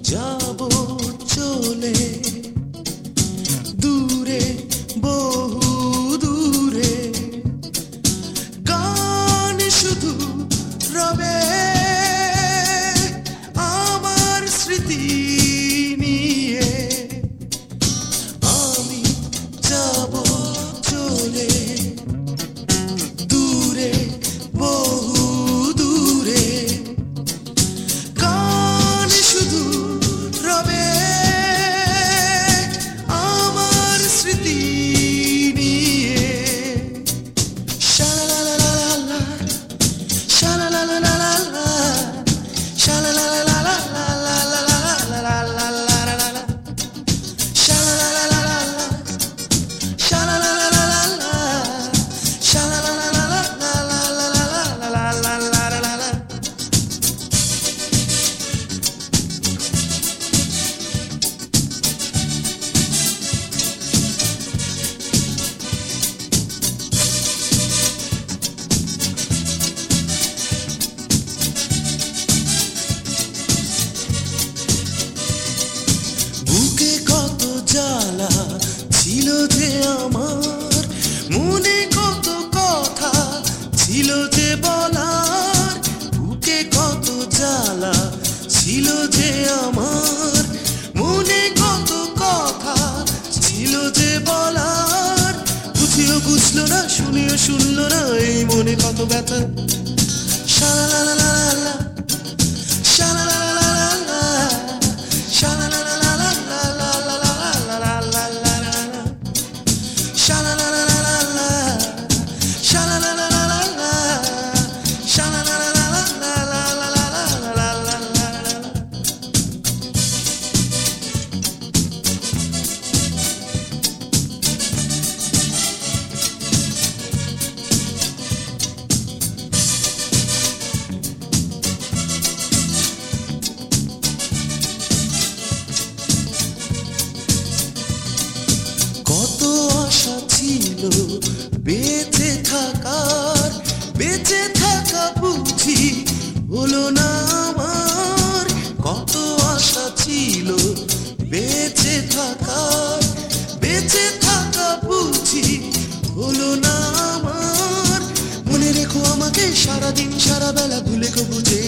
যাব চলে দূরে, বহু দূরে, গান শুধু রবে আমার স্মৃতি নিয়ে। আমি যাব চলে দূরে, বহু দূরে, গান শুধু রবে আমার স্মৃতি নিয়ে। শালালালালা, শালালালালা, শালালালালালালালালালালালালালালা, শালালালালা, শালালালালা, শালালালালালালালালালালালালা। বুকে কত জ্বালা ছিল যে আমার, মনে কত কথা ছিল যে বলার। বুকে কত জ্বালা ছিল যে আমার, মনে কত কথা ছিল যে বলার। বুঝিও বুঝলো না, শুনিও শুনলো না, এই মনে কত ব্যথা। শালালালালা, শালালালালা, শালালালালালালালালালালালালালালা, শালালালালা, শালালালালা, শালালালালালালালালালালালালা। কত আশা ছিল বেঁচে থাকার, বেঁচে থাকা বুঝি হলো না আমার। কত আশা ছিল বেঁচে থাকার, বেঁচে থাকা বুঝি হলো না আমার। মনে রেখো আমাকে সারাদিন সারা বেলা ভুলে গো বুঝে